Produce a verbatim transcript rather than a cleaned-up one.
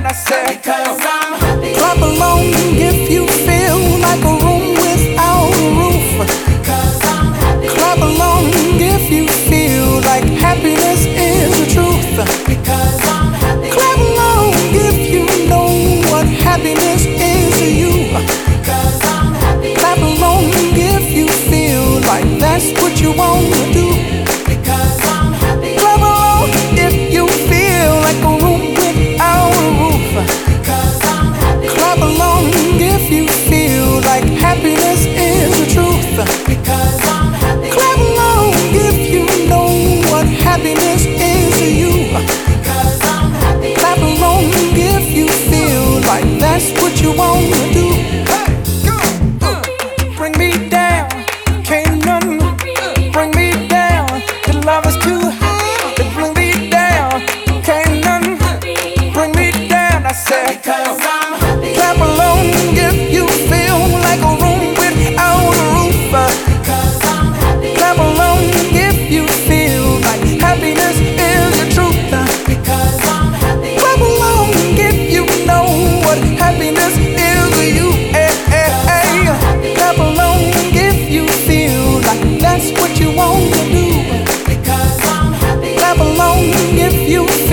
I said, because I'm happy. clap along if you feel like a room without a roof. Because I'm happy. Clap along if you feel like happiness is the truth. Because I'm happy. Clap along if you know what happiness is to you. Because I'm happy. Clap along if you feel like that's what you want to do. Because I'm happy. Clap along if you feel like a room without a roof. Because I'm happy. Clap along if you feel like happiness is the truth. Because I'm happy. Clap along if you know what happiness is to you. Because I'm happy. Clap along if you feel like that's what you want to do. Hey, go, uh, bring me down, can't none bring me down. The love is too high to bring me down, can't none bring me down. I said, Because I'm happy. clap along if you feel like a room without a roof. Because I'm happy. Clap along if you feel like happiness is the truth. Because I'm happy. Clap along if you know what happiness is to you. Hey, hey, hey. Clap along if you feel like that's what you want to do. Because I'm happy. Clap along if you